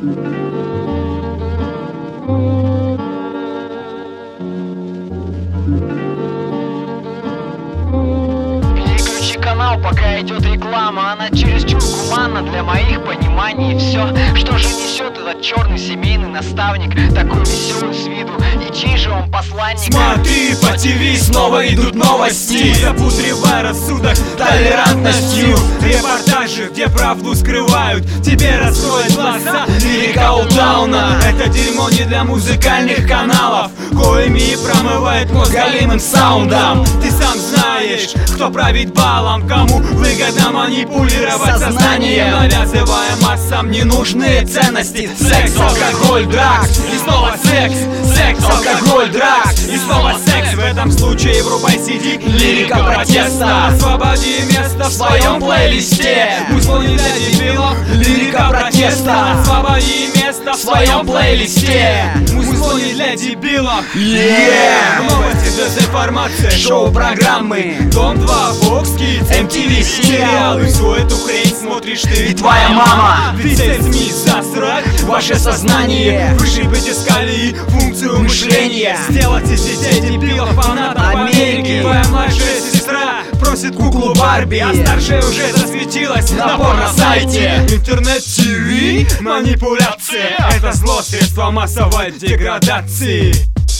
Переключи канал, пока идет реклама. Она чересчур гуманна для моих пониманий. Все, что же несет этот черный семейный наставник, такой веселый с виду, и чей же он посланник? Смотри, по ТВ снова идут новости, запутривая рассудок толерантностью. Репортажи, где правду скрывают, тебе раскроет глаза лирика Олдтауна. Это дерьмо не для музыкальных каналов, коими и промывает мозг галимым саундом. Ты сам знаешь, кто правит балом, кому выгодно манипулировать сознанием, навязывая массам ненужные ценности. Секс, алкоголь, дракс, и снова секс. Секс, алкоголь, дракс, и снова секс. В этом случае врубай CD, лирика протеста. Освободи место в своем плейлисте. Музло не для дебилов, лирика протеста. Освободи место в своем плейлисте. Музло не для дебилов. Новости, дезинформация, шоу-программы, Дом 2, Fox Kids, MTV, сериалы. Всю эту хрень смотришь ты и твоя мама. Ведь все СМИ засрать ваше сознание, вышибить из колеи функцию мышления, сделать из детей дебилов фанатов Америки. Твоя младшая сестра просит куклу Барби, а старшая уже засветилась на порно-сайте. Интернет-ТВ, манипуляция — это зло, средство массовой деградации.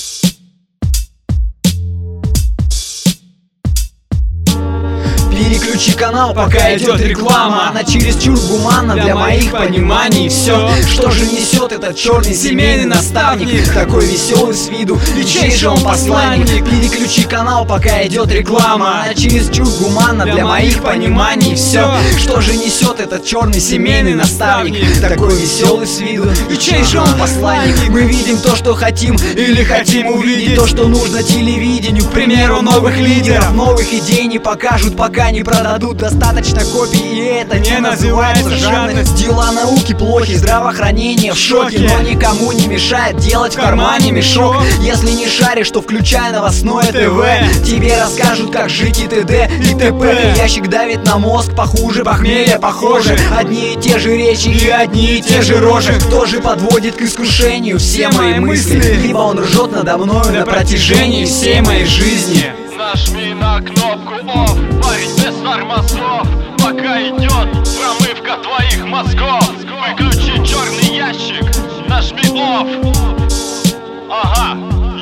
Переключи канал, пока идет реклама. Она чересчур гуманна для моих пониманий. Все, что же несет этот черный семейный наставник, такой веселый с виду, и чей же он посланник? Переключи канал, пока идет реклама. Она чересчур гуманна для моих пониманий. Все, что же несет этот черный семейный наставник, такой веселый с виду, и чей же он посланник? Мы видим то, что хотим, или хотим увидеть то, что нужно телевидению. К примеру, новых лидеров, новых идей не покажут, пока не продадут достаточно копий, и это не называется жадность. Дела науки плохи, здравоохранение в шоке, но никому не мешает делать в кармане мешок. Если не шаришь, то включай новостное ТВ, тебе расскажут, как жить и т.д. и т.п. Ящик давит на мозг, похуже похмелья, похоже. Одни и те же речи и одни и те же рожи. Кто же подводит к искушению все мои мысли? Либо он ржет надо мною на протяжении всей моей жизни. Нажми на кнопку OFF, парень без тормозов, пока идет промывка твоих мозгов. Выключи черный ящик, нажми OFF. Ага,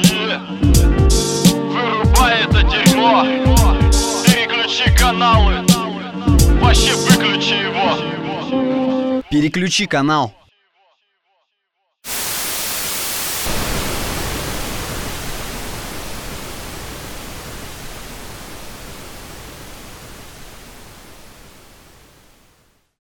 вырубай это дерьмо. Переключи каналы, вообще выключи его. Переключи канал.